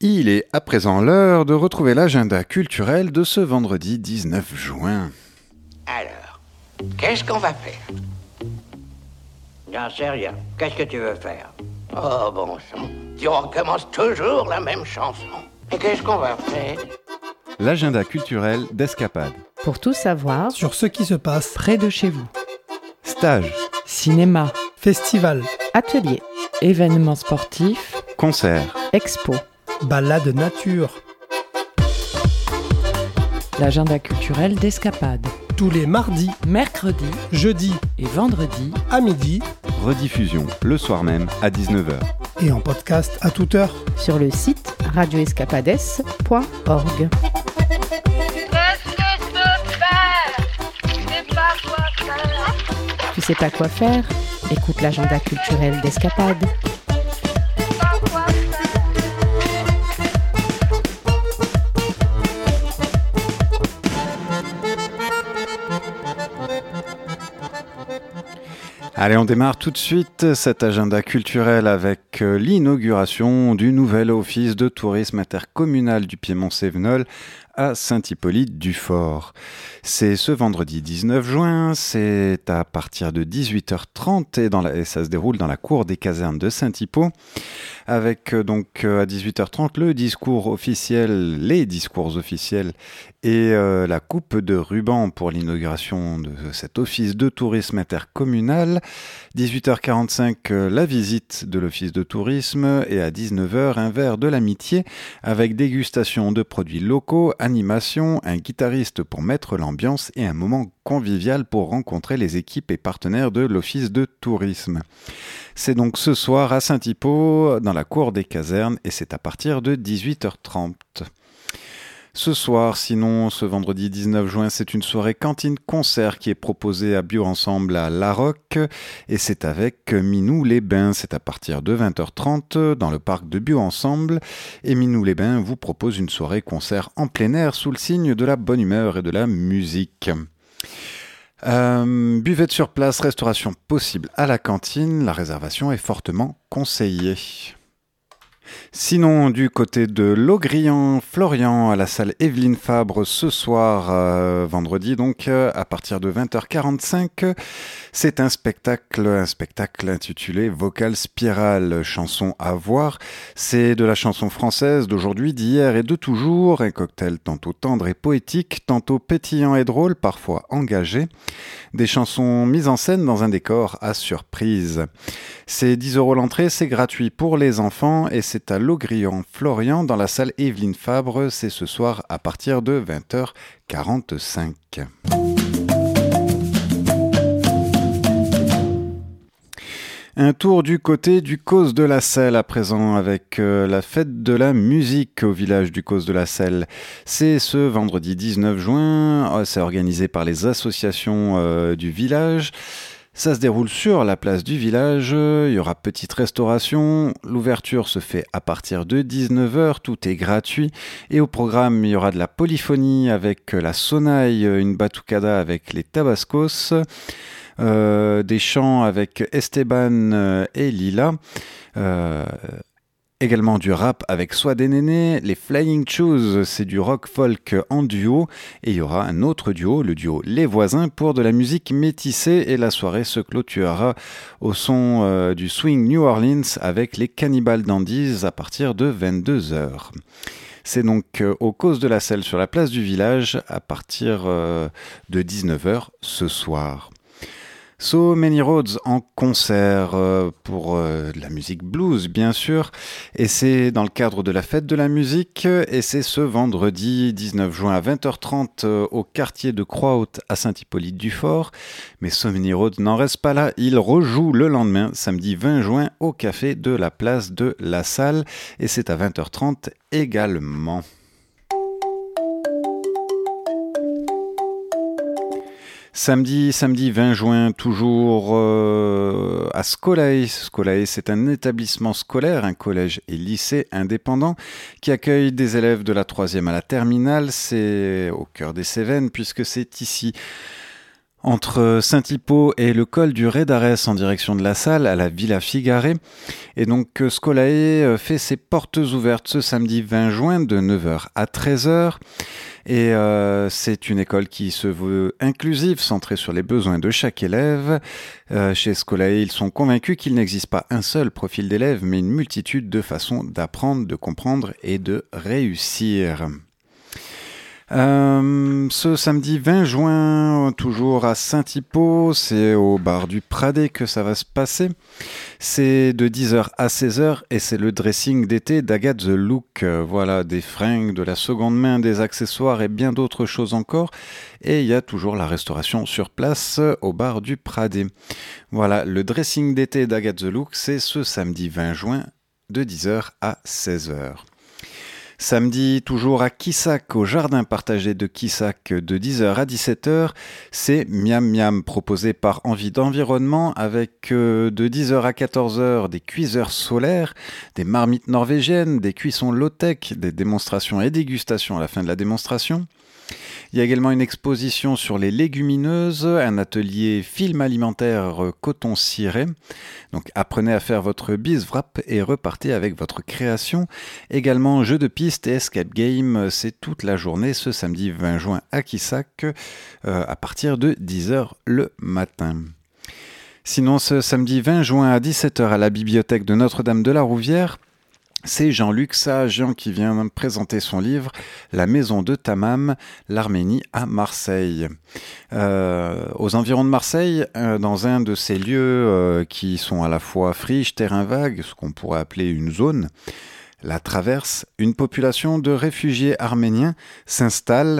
Il est à présent l'heure de retrouver l'agenda culturel de ce vendredi 19 juin. Alors, qu'est-ce qu'on va faire? J'en sais rien. Qu'est-ce que tu veux faire? Oh, bon sang. Tu recommences toujours la même chanson. Et qu'est-ce qu'on va faire? L'agenda culturel d'Escapade. Pour tout savoir sur ce qui se passe près de chez vous. Stage, Cinéma, festival, atelier, événements sportifs, concert, expo. balade nature, L'agenda culturel d'Escapade. tous les mardis, Mercredi jeudis et vendredi à midi rediffusion le soir même à 19h. et en podcast à toute heure. sur le site radioescapades.org. Qu'est-ce que je peux faire? Je sais pas quoi faire. Tu sais pas quoi faire? Écoute l'agenda culturel d'Escapade. Je sais pas quoi faire. Allez, on démarre tout de suite cet agenda culturel avec l'inauguration du nouvel office de tourisme intercommunal du Piémont-Cévenol à Saint-Hippolyte-du-Fort. C'est ce vendredi 19 juin, c'est à partir de 18h30 et ça se déroule dans la cour des casernes de Saint-Hippo avec donc à 18h30 les discours officiels et la coupe de ruban pour l'inauguration de cet office de tourisme intercommunal. 18h45 la visite de l'office de tourisme et à 19h un verre de l'amitié avec dégustation de produits locaux, animation, un guitariste pour mettre l'ambiance et un moment convivial pour rencontrer les équipes et partenaires de l'office de tourisme. C'est donc ce soir à Saint-Hippo dans la cour des casernes et c'est à partir de 18h30. Ce soir, sinon, ce vendredi 19 juin, c'est une soirée cantine-concert qui est proposée à Bio-Ensemble à La Roque et c'est avec Minou-les-Bains. C'est à partir de 20h30 dans le parc de Bio-Ensemble et Minou-les-Bains vous propose une soirée-concert en plein air sous le signe de la bonne humeur et de la musique. Buvette sur place, restauration possible à la cantine, la réservation est fortement conseillée. Sinon, du côté de Laugrillon-Florian, à la salle Evelyne Fabre, ce soir, vendredi, donc, à partir de 20h45, c'est un spectacle intitulé Vocal Spirale, chanson à voir. C'est de la chanson française d'aujourd'hui, d'hier et de toujours, un cocktail tantôt tendre et poétique, tantôt pétillant et drôle, parfois engagé. Des chansons mises en scène dans un décor à surprise. C'est 10€ l'entrée, c'est gratuit pour les enfants et c'est à Laugrillon-Florian dans la salle Evelyne Fabre. C'est ce soir à partir de 20h45. Un tour du côté du Causse de la Selle à présent avec la fête de la musique au village du Causse de la Selle. C'est ce vendredi 19 juin, c'est organisé par les associations du village. Ça se déroule sur la place du village, il y aura petite restauration, l'ouverture se fait à partir de 19h, tout est gratuit et au programme il y aura de la polyphonie avec la sonaille, une batucada avec les tabascos, des chants avec Esteban et Lila, également du rap avec Soit des Nénés, les Flying Shoes, c'est du rock folk en duo, et il y aura un autre duo, le duo Les Voisins, pour de la musique métissée, et la soirée se clôturera au son du swing New Orleans avec les Cannibal Dandies à partir de 22h. C'est donc au Causse de la Selle sur la place du village à partir de 19h ce soir. So Many Roads en concert pour de la musique blues bien sûr et c'est dans le cadre de la fête de la musique et c'est ce vendredi 19 juin à 20h30 au quartier de Croix-Haute à Saint-Hippolyte-du-Fort. Mais So Many Roads n'en reste pas là, il rejoue le lendemain samedi 20 juin au café de la place de la Salle et c'est à 20h30 également. Samedi 20 juin, toujours à Scolae. Scolae, c'est un établissement scolaire, un collège et lycée indépendant qui accueille des élèves de la 3e à la terminale. C'est au cœur des Cévennes puisque c'est ici. entre Saint-Hippo et le col du Ré d'Arès en direction de la Salle à la Villa Figaré. Et donc Scolae fait ses portes ouvertes ce samedi 20 juin de 9h à 13h. Et c'est une école qui se veut inclusive, centrée sur les besoins de chaque élève. Chez Scolae, ils sont convaincus qu'il n'existe pas un seul profil d'élève, mais une multitude de façons d'apprendre, de comprendre et de réussir. Ce samedi 20 juin, toujours à Saint-Hippo, c'est au bar du Pradet que ça va se passer. C'est de 10h à 16h et c'est le dressing d'été d'Agathe The Look. Voilà, des fringues, de la seconde main, des accessoires et bien d'autres choses encore. Et il y a toujours la restauration sur place au bar du Pradet. Voilà, le dressing d'été d'Agathe The Look, c'est ce samedi 20 juin de 10h à 16h. Samedi, toujours à Quissac, au jardin partagé de Quissac, de 10h à 17h, c'est Miam Miam, proposé par Envie d'Environnement, avec de 10h à 14h des cuiseurs solaires, des marmites norvégiennes, des cuissons low-tech, des démonstrations et dégustations à la fin de la démonstration. Il y a également une exposition sur les légumineuses, un atelier film alimentaire coton ciré. Donc apprenez à faire votre biswrap et repartez avec votre création. Également jeux de piste et escape game, c'est toute la journée ce samedi 20 juin à Quissac à partir de 10h le matin. Sinon ce samedi 20 juin à 17h à la bibliothèque de Notre-Dame de la Rouvière, c'est Jean-Luc Saagian qui vient présenter son livre « La maison de Tamam, l'Arménie à Marseille ». Aux environs de Marseille, dans un de ces lieux qui sont à la fois friches, terrain vague, ce qu'on pourrait appeler une zone, la traverse, une population de réfugiés arméniens s'installe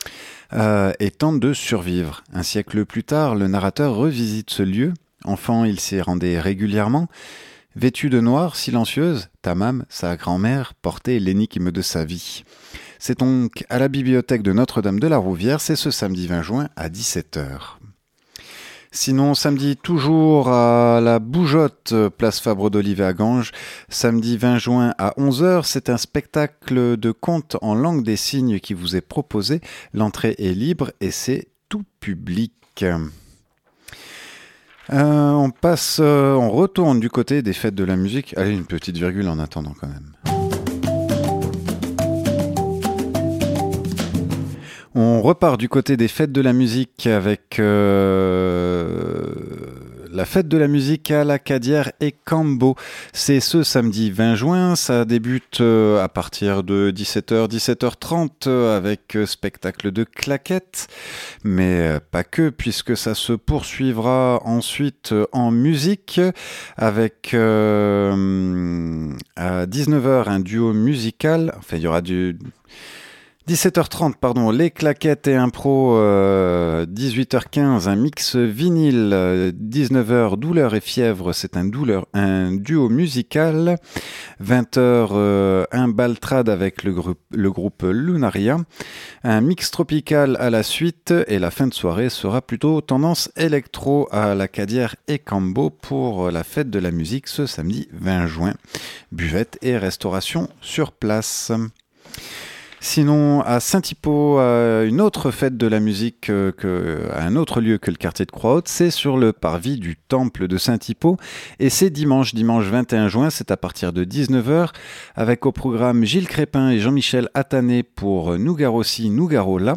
et tente de survivre. Un siècle plus tard, le narrateur revisite ce lieu. Enfant, il s'y rendait régulièrement. Vêtue de noir, silencieuse, Tamam, sa grand-mère, portait l'énigme de sa vie. C'est donc à la bibliothèque de Notre-Dame de la Rouvière, c'est ce samedi 20 juin à 17h. Sinon, samedi, toujours à la Bougeotte, place Fabre d'Olivet à Ganges, samedi 20 juin à 11h, c'est un spectacle de contes en langue des signes qui vous est proposé. L'entrée est libre et c'est tout public. On retourne du côté des fêtes de la musique. Allez, une petite virgule en attendant quand même. On repart du côté des fêtes de la musique avec la fête de la musique à la Cadière et Cambo. C'est ce samedi 20 juin, ça débute à partir de 17h, 17h30 avec spectacle de claquettes, mais pas que, puisque ça se poursuivra ensuite en musique avec à 19h un duo musical, enfin il y aura du... 17h30, pardon, les claquettes et impro, 18h15, un mix vinyle, 19h, douleur et fièvre, c'est un duo musical, 20h, un baltrade avec le groupe Lunaria, un mix tropical à la suite, et la fin de soirée sera plutôt tendance électro à la Cadière et Cambo pour la fête de la musique ce samedi 20 juin. Buvette et restauration sur place. Sinon, à Saint-Hippo, une autre fête de la musique à un autre lieu que le quartier de Croix-Haute, c'est sur le parvis du temple de Saint-Hippo. Et c'est dimanche 21 juin, c'est à partir de 19h, avec au programme Gilles Crépin et Jean-Michel Attané pour Nougarossi, Nougarola.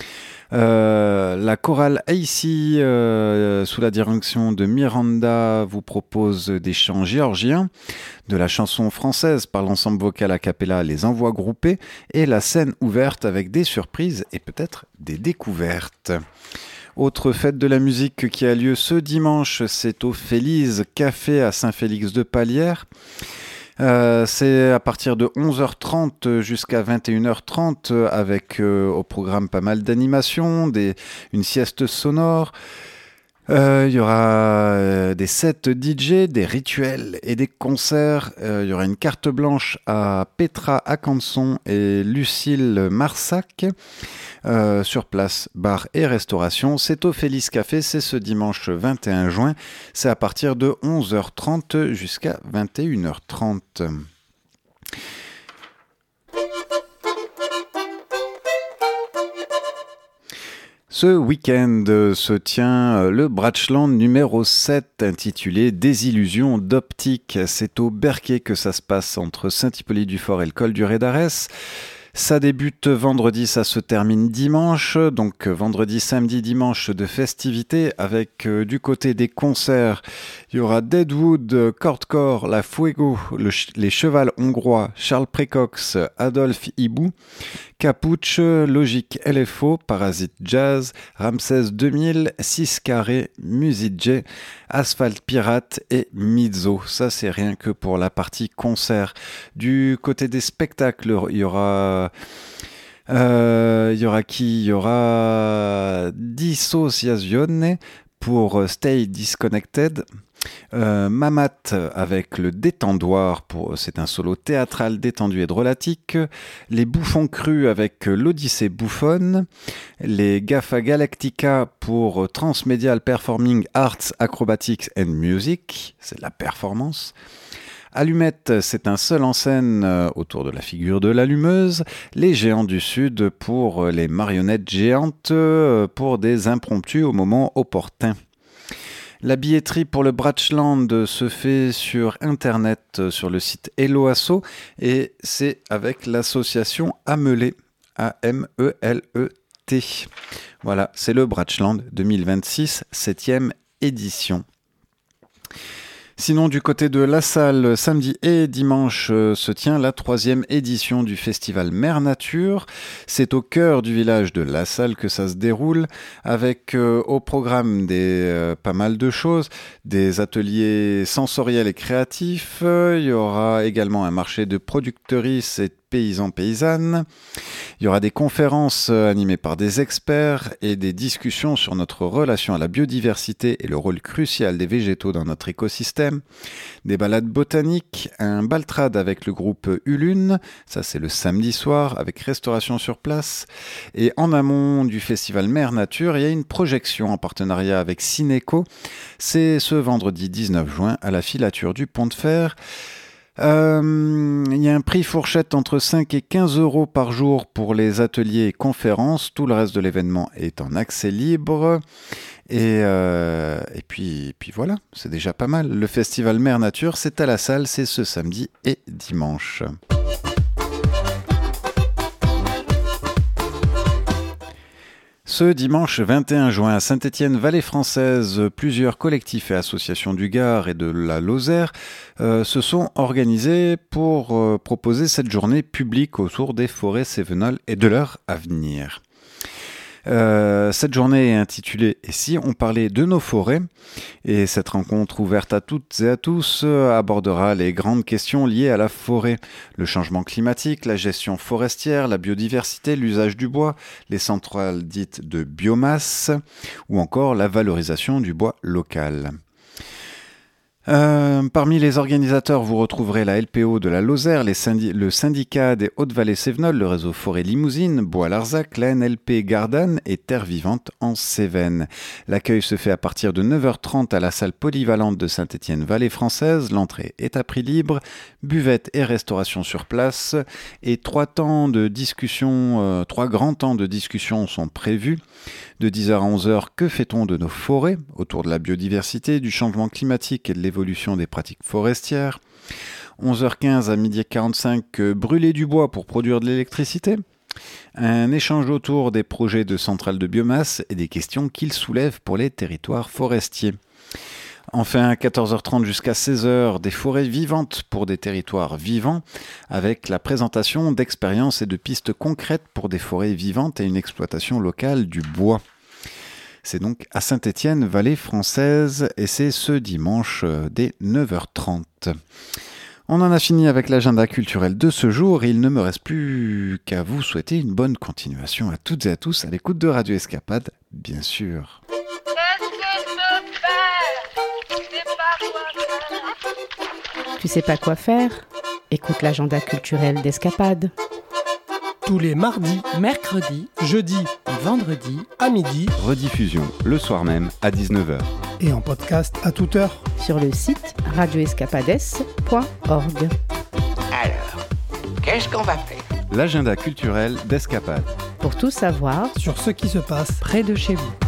La chorale Aïssi, sous la direction de Miranda, vous propose des chants géorgiens, de la chanson française par l'ensemble vocal a cappella Les Envois groupés, et la scène ouverte avec des surprises et peut-être des découvertes. Autre fête de la musique qui a lieu ce dimanche, c'est au Félise Café à Saint-Félix-de-Palières. C'est à partir de 11h30 jusqu'à 21h30 avec au programme pas mal d'animations, une sieste sonore. Il y aura des sets DJ, des rituels et des concerts. Il y aura une carte blanche à Petra Akanson et Lucille Marsac. Sur place, bar et restauration. C'est au Félix Café, c'est ce dimanche 21 juin. C'est à partir de 11h30 jusqu'à 21h30. Ce week-end se tient le Bratschland numéro 7 intitulé Désillusion d'optique. C'est au Berquet que ça se passe entre Saint-Hippolyte-du-Fort et le col du Rédarès. Ça débute vendredi, ça se termine dimanche. Donc vendredi, samedi, dimanche de festivités avec du côté des concerts. Il y aura Deadwood, Cordcore, La Fuego, les Chevals hongrois, Charles Précox, Adolphe Hibou, Capuch, Logique LFO, Parasite Jazz, Ramsès 2000, 6 Carré, Musicje, Asphalt Pirate et Mizzo. Ça, c'est rien que pour la partie concert. Du côté des spectacles, il y aura qui? Il y aura Dissociazione pour Stay Disconnected. Mamat avec le Détendoir, c'est un solo théâtral détendu et drôlatique. Les Bouffons Crus avec l'Odyssée Bouffonne. Les Gaffa Galactica pour Transmedial Performing Arts, Acrobatics and Music, c'est la performance. Allumette, c'est un seul en scène autour de la figure de l'allumeuse. Les Géants du Sud pour les marionnettes géantes pour des impromptus au moment opportun. La billetterie pour le Bratschland se fait sur internet sur le site Helloasso et c'est avec l'association Amelet, A-M-E-L-E-T. Voilà, c'est le Bratschland 2026, 7e édition. Sinon, du côté de La Salle, samedi et dimanche se tient la 3e édition du festival Mère Nature. C'est au cœur du village de La Salle que ça se déroule, avec au programme pas mal de choses, des ateliers sensoriels et créatifs. Il y aura également un marché de productrices et paysans-paysannes. Il y aura des conférences animées par des experts et des discussions sur notre relation à la biodiversité et le rôle crucial des végétaux dans notre écosystème. Des balades botaniques, un baltrade avec le groupe Ulune, ça c'est le samedi soir avec restauration sur place. Et en amont du festival Mère Nature, il y a une projection en partenariat avec Cinéco. C'est ce vendredi 19 juin à la filature du Pont de Fer. Il y a un prix fourchette entre 5 et 15 euros par jour pour les ateliers et conférences. Tout le reste de l'événement est en accès libre. Et puis voilà, c'est déjà pas mal. Le festival Mère Nature, c'est à La Salle, c'est ce samedi et dimanche. Ce dimanche 21 juin à Saint-Étienne-Vallée Française, plusieurs collectifs et associations du Gard et de la Lozère se sont organisés pour proposer cette journée publique autour des forêts cévenoles et de leur avenir. Cette journée est intitulée « Et si on parlait de nos forêts ?» et cette rencontre ouverte à toutes et à tous abordera les grandes questions liées à la forêt, le changement climatique, la gestion forestière, la biodiversité, l'usage du bois, les centrales dites de biomasse ou encore la valorisation du bois local. Parmi les organisateurs, vous retrouverez la LPO de la Lozère, le syndicat des Hautes-Vallées Cévenols, le réseau Forêt Limousine, Bois-Larzac, la NLP Gardanne et Terre Vivante en Cévennes. L'accueil se fait à partir de 9h30 à la salle polyvalente de Saint-Étienne-Vallée Française. L'entrée est à prix libre, buvette et restauration sur place. Et 3 grands temps de discussion sont prévus. De 10h à 11h, que fait-on de nos forêts autour de la biodiversité, du changement climatique et de l'évolution des pratiques forestières. 11h15 à 12h45, brûler du bois pour produire de l'électricité. Un échange autour des projets de centrales de biomasse et des questions qu'ils soulèvent pour les territoires forestiers. Enfin, à 14h30 jusqu'à 16h, des forêts vivantes pour des territoires vivants, avec la présentation d'expériences et de pistes concrètes pour des forêts vivantes et une exploitation locale du bois. C'est donc à Saint-Étienne-Vallée Française et c'est ce dimanche dès 9h30. On en a fini avec l'agenda culturel de ce jour. Il ne me reste plus qu'à vous souhaiter une bonne continuation à toutes et à tous à l'écoute de Radio Escapade, bien sûr. Tu sais pas quoi faire? Écoute l'agenda culturel d'Escapade. Tous les mardis, mercredis, jeudis et vendredis à midi. Rediffusion le soir même à 19h. Et en podcast à toute heure. Sur le site radioescapades.org. Alors, qu'est-ce qu'on va faire? L'agenda culturel d'Escapade. Pour tout savoir sur ce qui se passe près de chez vous.